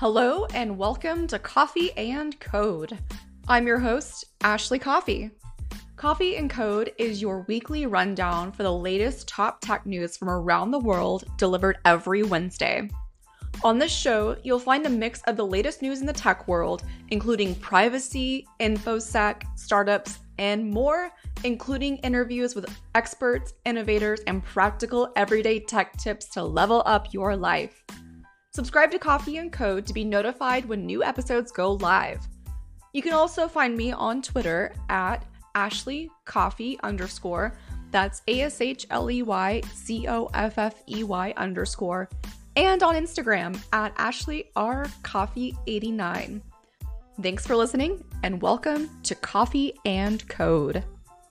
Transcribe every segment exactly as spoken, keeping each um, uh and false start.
Hello and welcome to Coffee and Code. I'm your host, Ashley Coffee. Coffee and Code is your weekly rundown for the latest top tech news from around the world, delivered every Wednesday. On this show, you'll find a mix of the latest news in the tech world, including privacy, infosec, startups, and more, including interviews with experts, innovators, and practical everyday tech tips to level up your life. Subscribe to Coffee and Code to be notified when new episodes go live. You can also find me on Twitter at Ashley Coffee underscore. That's A S H L E Y C O F F E Y underscore. And on Instagram at Ashley R Coffee eighty-nine. Thanks for listening and welcome to Coffee and Code.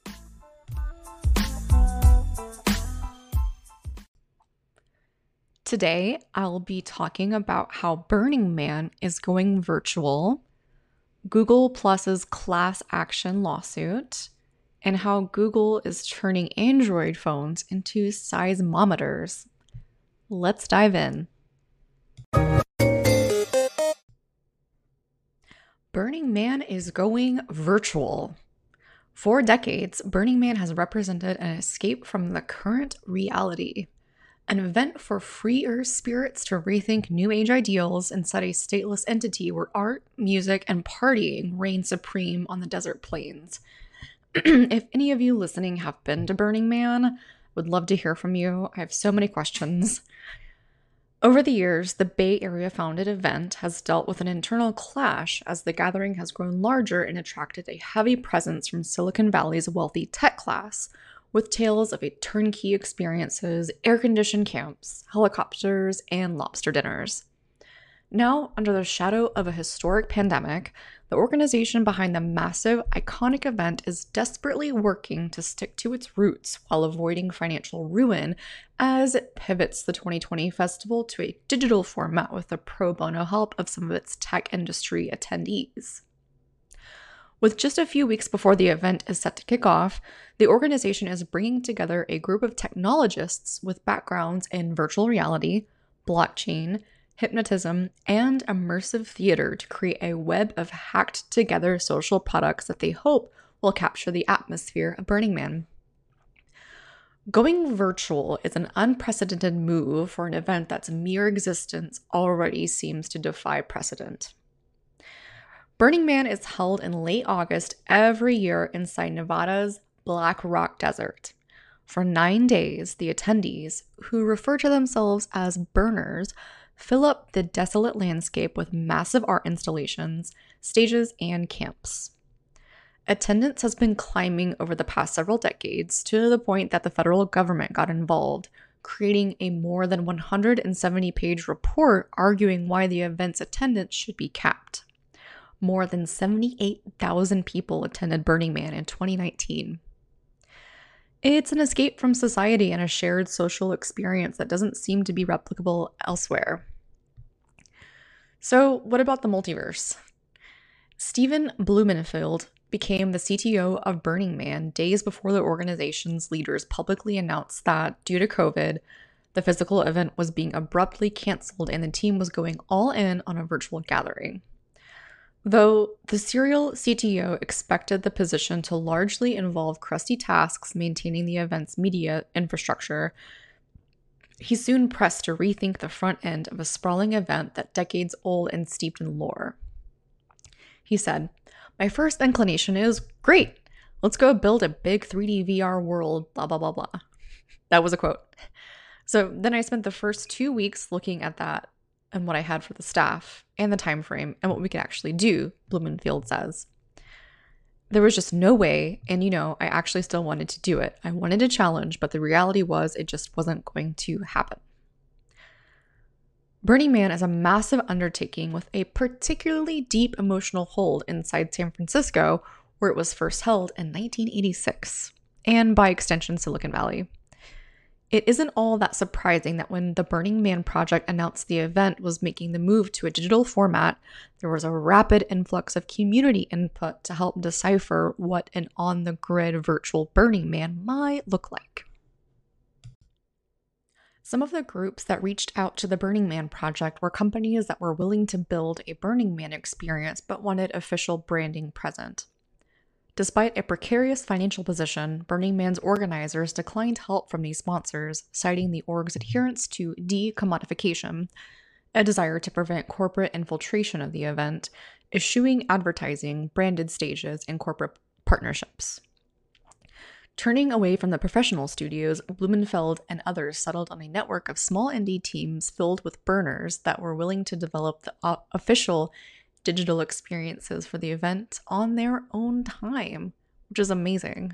Today, I'll be talking about how Burning Man is going virtual, Google Plus's class action lawsuit, and how Google is turning Android phones into seismometers. Let's dive in. Burning Man is going virtual. For decades, Burning Man has represented an escape from the current reality. An event for freer spirits to rethink new age ideals and set a stateless entity where art, music, and partying reign supreme on the desert plains. If any of you listening have been to Burning Man, would love to hear from you. I have so many questions. Over the years, the Bay Area-founded event has dealt with an internal clash as the gathering has grown larger and attracted a heavy presence from Silicon Valley's wealthy tech class, with tales of a turnkey experiences, air-conditioned camps, helicopters, and lobster dinners. Now, under the shadow of a historic pandemic, the organization behind the massive, iconic event is desperately working to stick to its roots while avoiding financial ruin as it pivots the twenty twenty festival to a digital format with the pro bono help of some of its tech industry attendees. With just a few weeks before the event is set to kick off, the organization is bringing together a group of technologists with backgrounds in virtual reality, blockchain, hypnotism, and immersive theater to create a web of hacked-together social products that they hope will capture the atmosphere of Burning Man. Going virtual is an unprecedented move for an event that's mere existence already seems to defy precedent. Burning Man is held in late August every year inside Nevada's Black Rock Desert. For nine days, the attendees, who refer to themselves as burners, fill up the desolate landscape with massive art installations, stages, and camps. Attendance has been climbing over the past several decades to the point that the federal government got involved, creating a more than one hundred seventy page report arguing why the event's attendance should be capped. More than seventy-eight thousand people attended Burning Man in twenty nineteen. It's an escape from society and a shared social experience that doesn't seem to be replicable elsewhere. So, what about the multiverse? Steven Blumenfeld became the C T O of Burning Man days before the organization's leaders publicly announced that, due to COVID, the physical event was being abruptly canceled and the team was going all in on a virtual gathering. Though the serial C T O expected the position to largely involve crusty tasks maintaining the event's media infrastructure, he soon pressed to rethink the front end of a sprawling event that decades old and steeped in lore. He said, "My first inclination is, great, let's go build a big three D V R world, blah, blah, blah, blah." That was a quote. So then I spent the first two weeks looking at that and what I had for the staff and the time frame and what we could actually do, Blumenfeld says. There was just no way, and you know, I actually still wanted to do it. I wanted a challenge, but the reality was it just wasn't going to happen. Burning Man is a massive undertaking with a particularly deep emotional hold inside San Francisco, where it was first held in nineteen eighty-six, and by extension, Silicon Valley. It isn't all that surprising that when the Burning Man Project announced the event was making the move to a digital format, there was a rapid influx of community input to help decipher what an on-the-grid virtual Burning Man might look like. Some of the groups that reached out to the Burning Man project were companies that were willing to build a Burning Man experience but wanted official branding present. Despite a precarious financial position, Burning Man's organizers declined help from these sponsors, citing the org's adherence to de-commodification, a desire to prevent corporate infiltration of the event, eschewing advertising, branded stages, and corporate partnerships. Turning away from the professional studios, Blumenfeld and others settled on a network of small indie teams filled with burners that were willing to develop the uh, official digital experiences for the event on their own time, which is amazing.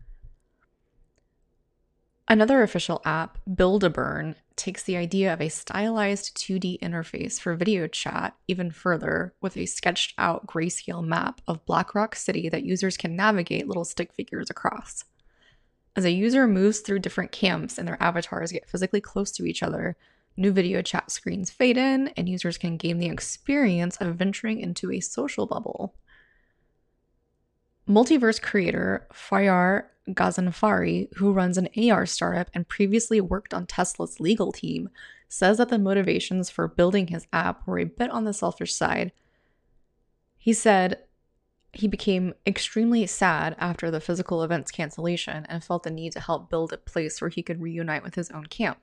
Another official app, Build-A-Burn, takes the idea of a stylized two D interface for video chat even further with a sketched out grayscale map of Black Rock City that users can navigate little stick figures across. As a user moves through different camps and their avatars get physically close to each other, new video chat screens fade in, and users can gain the experience of venturing into a social bubble. Multiverse creator Faryar Ghazanfari, who runs an A R startup and previously worked on Tesla's legal team, says that the motivations for building his app were a bit on the selfish side. He said he became extremely sad after the physical event's cancellation and felt the need to help build a place where he could reunite with his own camp.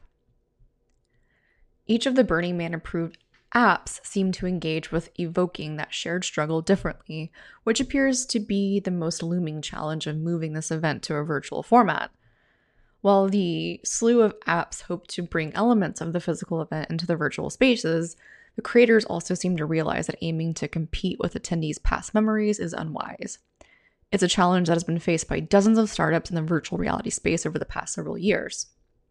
Each of the Burning Man approved apps seem to engage with evoking that shared struggle differently, which appears to be the most looming challenge of moving this event to a virtual format. While the slew of apps hope to bring elements of the physical event into the virtual spaces, the creators also seem to realize that aiming to compete with attendees' past memories is unwise. It's a challenge that has been faced by dozens of startups in the virtual reality space over the past several years.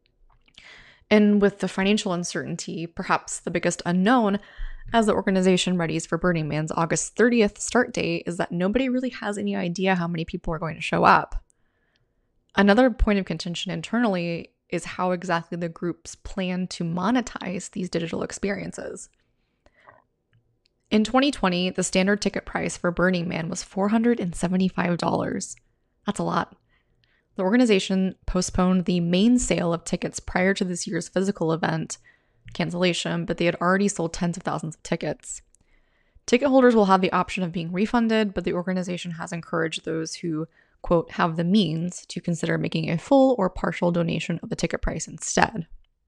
And with the financial uncertainty, perhaps the biggest unknown, as the organization readies for Burning Man's August thirtieth start date, is that nobody really has any idea how many people are going to show up. Another point of contention internally is how exactly the groups plan to monetize these digital experiences. In twenty twenty, the standard ticket price for Burning Man was four hundred seventy-five dollars. That's a lot. The organization postponed the main sale of tickets prior to this year's physical event cancellation, but they had already sold tens of thousands of tickets. Ticket holders will have the option of being refunded, but the organization has encouraged those who, quote, have the means to consider making a full or partial donation of the ticket price instead.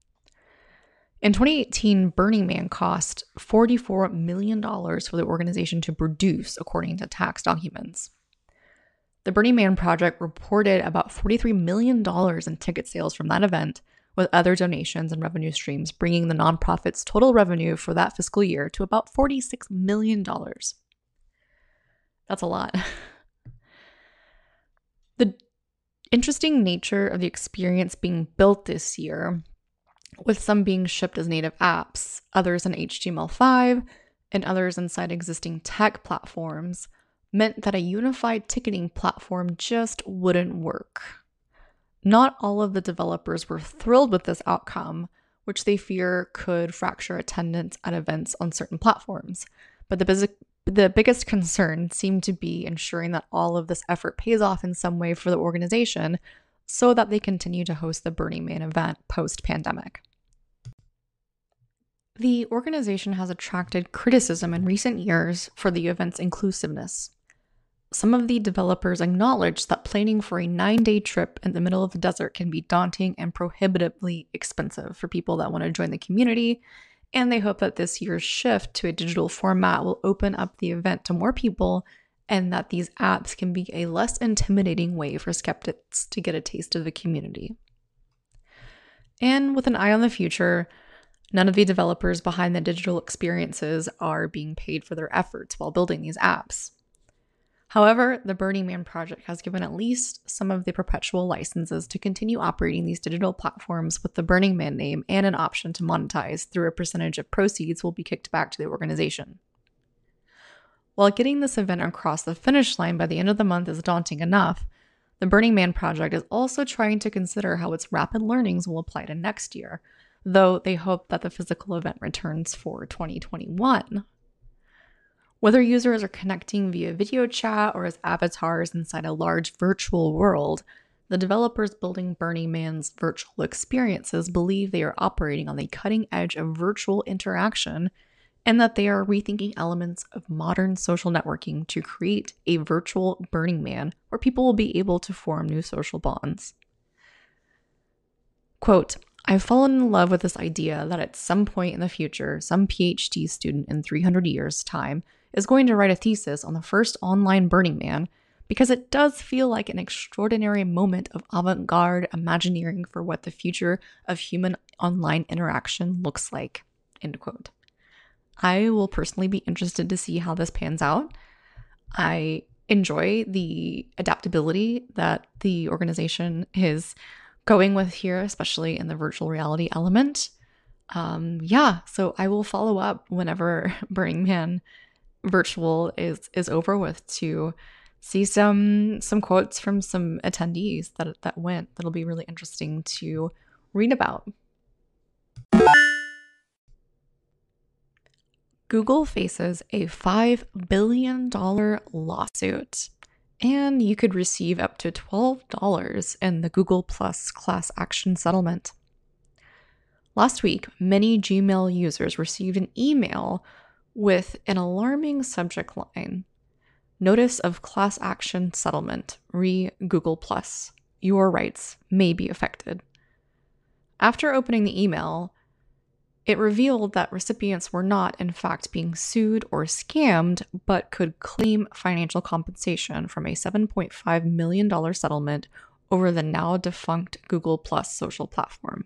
In twenty eighteen, Burning Man cost forty-four million dollars for the organization to produce, according to tax documents. The Burning Man project reported about forty-three million dollars in ticket sales from that event, with other donations and revenue streams bringing the nonprofit's total revenue for that fiscal year to about forty-six million dollars. That's a lot. The interesting nature of the experience being built this year, with some being shipped as native apps, others in H T M L five, and others inside existing tech platforms, meant that a unified ticketing platform just wouldn't work. Not all of the developers were thrilled with this outcome, which they fear could fracture attendance at events on certain platforms. But the, biz- the biggest concern seemed to be ensuring that all of this effort pays off in some way for the organization so that they continue to host the Burning Man event post-pandemic. The organization has attracted criticism in recent years for the event's inclusiveness. Some of the developers acknowledge that planning for a nine-day trip in the middle of the desert can be daunting and prohibitively expensive for people that want to join the community, and they hope that this year's shift to a digital format will open up the event to more people and that these apps can be a less intimidating way for skeptics to get a taste of the community. And with an eye on the future, none of the developers behind the digital experiences are being paid for their efforts while building these apps. However, the Burning Man project has given at least some of the perpetual licenses to continue operating these digital platforms with the Burning Man name and an option to monetize through a percentage of proceeds will be kicked back to the organization. While getting this event across the finish line by the end of the month is daunting enough, the Burning Man project is also trying to consider how its rapid learnings will apply to next year, though they hope that the physical event returns for twenty twenty-one. Whether users are connecting via video chat or as avatars inside a large virtual world, the developers building Burning Man's virtual experiences believe they are operating on the cutting edge of virtual interaction and that they are rethinking elements of modern social networking to create a virtual Burning Man where people will be able to form new social bonds. Quote, I've fallen in love with this idea that at some point in the future, some PhD student in three hundred years' time is going to write a thesis on the first online Burning Man because it does feel like an extraordinary moment of avant-garde imagineering for what the future of human online interaction looks like, end quote. I will personally be interested to see how this pans out. I enjoy the adaptability that the organization is going with here, especially in the virtual reality element. Um, yeah, so I will follow up whenever Burning Man virtual is is over with to see some some quotes from some attendees that that went. That'll be really interesting to read about. Google faces a five billion dollars lawsuit, and you could receive up to twelve dollars in the Google Plus class action settlement. Last week, many Gmail users received an email with an alarming subject line: Notice of class action settlement, re Google Plus. Your rights may be affected. After opening the email, it revealed that recipients were not, in fact, being sued or scammed, but could claim financial compensation from a seven point five million dollars settlement over the now defunct Google Plus social platform.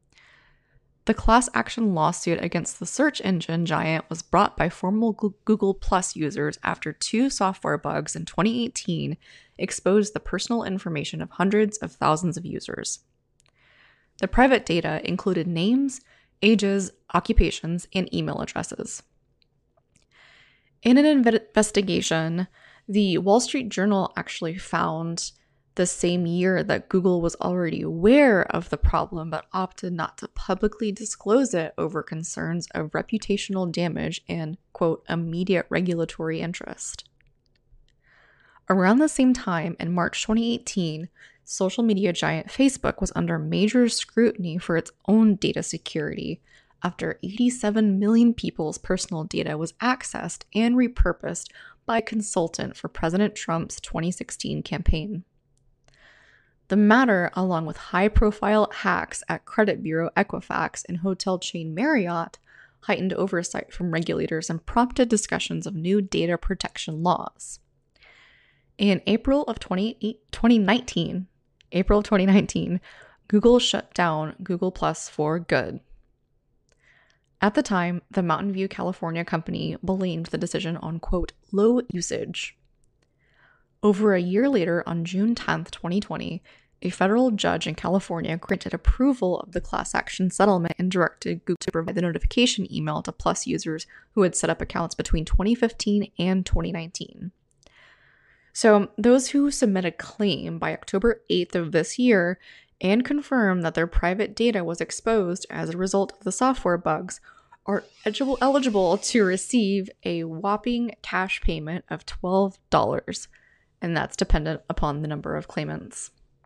The class action lawsuit against the search engine giant was brought by former Google Plus users after two software bugs in twenty eighteen exposed the personal information of hundreds of thousands of users. The private data included names, ages, occupations, and email addresses. In an investigation, the Wall Street Journal actually found the same year that Google was already aware of the problem but opted not to publicly disclose it over concerns of reputational damage and, quote, immediate regulatory interest. Around the same time, in March twenty eighteen, social media giant Facebook was under major scrutiny for its own data security after eighty-seven million people's personal data was accessed and repurposed by a consultant for President Trump's twenty sixteen campaign. The matter, along with high-profile hacks at credit bureau Equifax and hotel chain Marriott, heightened oversight from regulators and prompted discussions of new data protection laws. In April of twenty nineteen, April of twenty nineteen, Google shut down Google Plus for good. At the time, the Mountain View, California company blamed the decision on, quote, low usage. Over a year later, on June tenth, twenty twenty, a federal judge in California granted approval of the class action settlement and directed Google to provide the notification email to Plus users who had set up accounts between twenty fifteen and twenty nineteen. So those who submit a claim by October eighth of this year and confirm that their private data was exposed as a result of the software bugs are eligible to receive a whopping cash payment of twelve dollars, and that's dependent upon the number of claimants.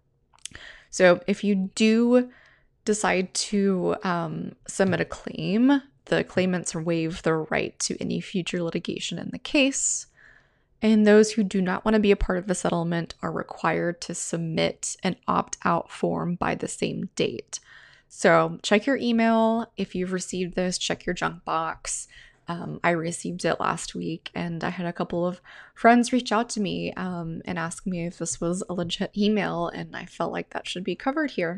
So if you do decide to um, submit a claim, the claimants waive their right to any future litigation in the case. And those who do not want to be a part of the settlement are required to submit an opt-out form by the same date. So check your email. If you've received this, check your junk box. Um, I received it last week, and I had a couple of friends reach out to me um, and ask me if this was a legit email, and I felt like that should be covered here.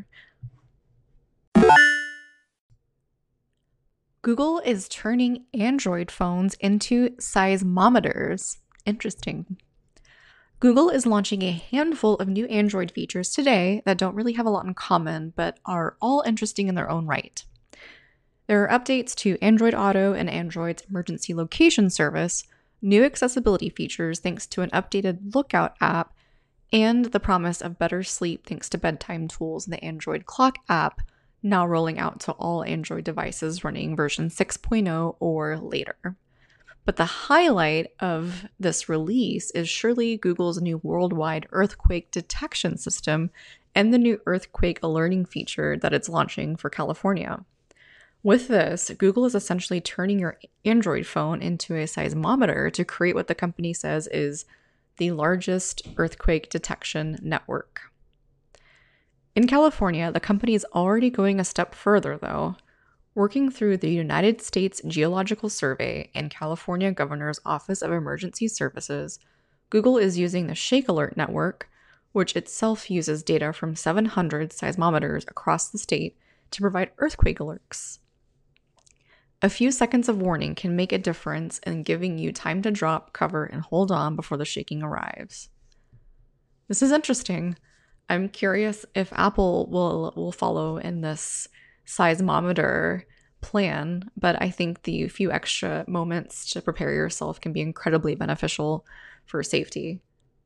Google is turning Android phones into seismometers. Interesting. Google is launching a handful of new Android features today that don't really have a lot in common, but are all interesting in their own right. There are updates to Android Auto and Android's emergency location service, new accessibility features thanks to an updated Lookout app, and the promise of better sleep thanks to bedtime tools in the Android Clock app, now rolling out to all Android devices running version six point oh or later. But the highlight of this release is surely Google's new worldwide earthquake detection system and the new earthquake alerting feature that it's launching for California. With this, Google is essentially turning your Android phone into a seismometer to create what the company says is the largest earthquake detection network. In California, the company is already going a step further, though. Working through the United States Geological Survey and California Governor's Office of Emergency Services, Google is using the Shake Alert network, which itself uses data from seven hundred seismometers across the state to provide earthquake alerts. A few seconds of warning can make a difference in giving you time to drop, cover, and hold on before the shaking arrives. This is interesting. I'm curious if Apple will, will follow in this seismometer plan, but I think the few extra moments to prepare yourself can be incredibly beneficial for safety.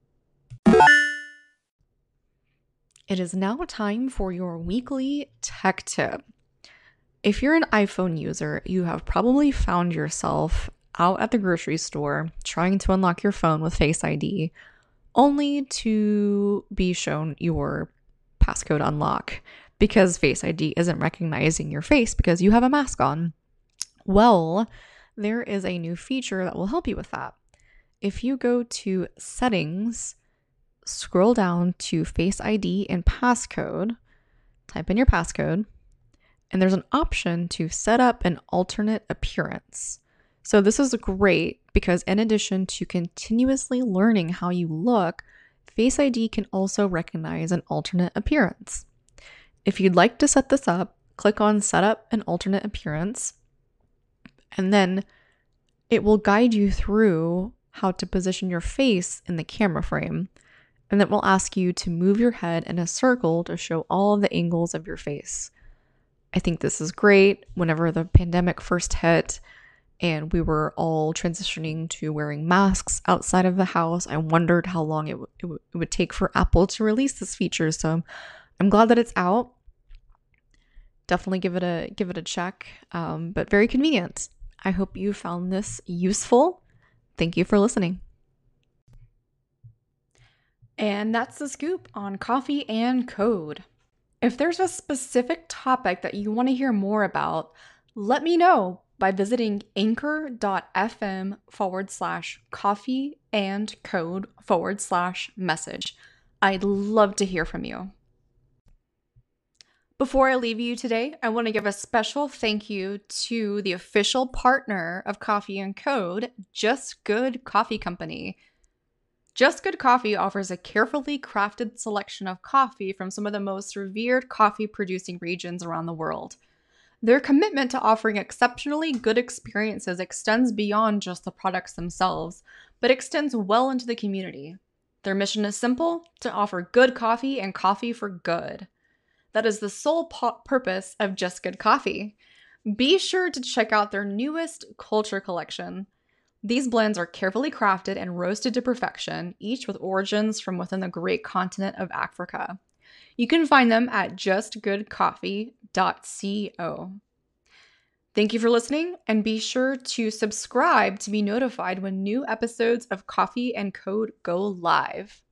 It is now time for your weekly tech tip. If you're an iPhone user, you have probably found yourself out at the grocery store trying to unlock your phone with Face I D, only to be shown your passcode unlock because Face I D isn't recognizing your face because you have a mask on. Well, there is a new feature that will help you with that. If you go to Settings, scroll down to Face I D and passcode, type in your passcode, and there's an option to set up an alternate appearance. So this is great because in addition to continuously learning how you look, Face I D can also recognize an alternate appearance. If you'd like to set this up, click on Set up an alternate appearance, and then it will guide you through how to position your face in the camera frame. And it will ask you to move your head in a circle to show all of the angles of your face. I think this is great. Whenever the pandemic first hit and we were all transitioning to wearing masks outside of the house, I wondered how long it, w- it, w- it would take for Apple to release this feature. So I'm glad that it's out. Definitely give it a give it a check, um, but very convenient. I hope you found this useful. Thank you for listening. And that's the scoop on Coffee and Code. If there's a specific topic that you want to hear more about, let me know by visiting anchor.fm forward slash coffee and code forward slash message. I'd love to hear from you. Before I leave you today, I want to give a special thank you to the official partner of Coffee and Code, Just Good Coffee Company. Just Good Coffee offers a carefully crafted selection of coffee from some of the most revered coffee-producing regions around the world. Their commitment to offering exceptionally good experiences extends beyond just the products themselves, but extends well into the community. Their mission is simple: to offer good coffee and coffee for good. That is the sole po- purpose of Just Good Coffee. Be sure to check out their newest Culture Collection. These blends are carefully crafted and roasted to perfection, each with origins from within the great continent of Africa. You can find them at just good coffee dot co. Thank you for listening, and be sure to subscribe to be notified when new episodes of Coffee and Code go live.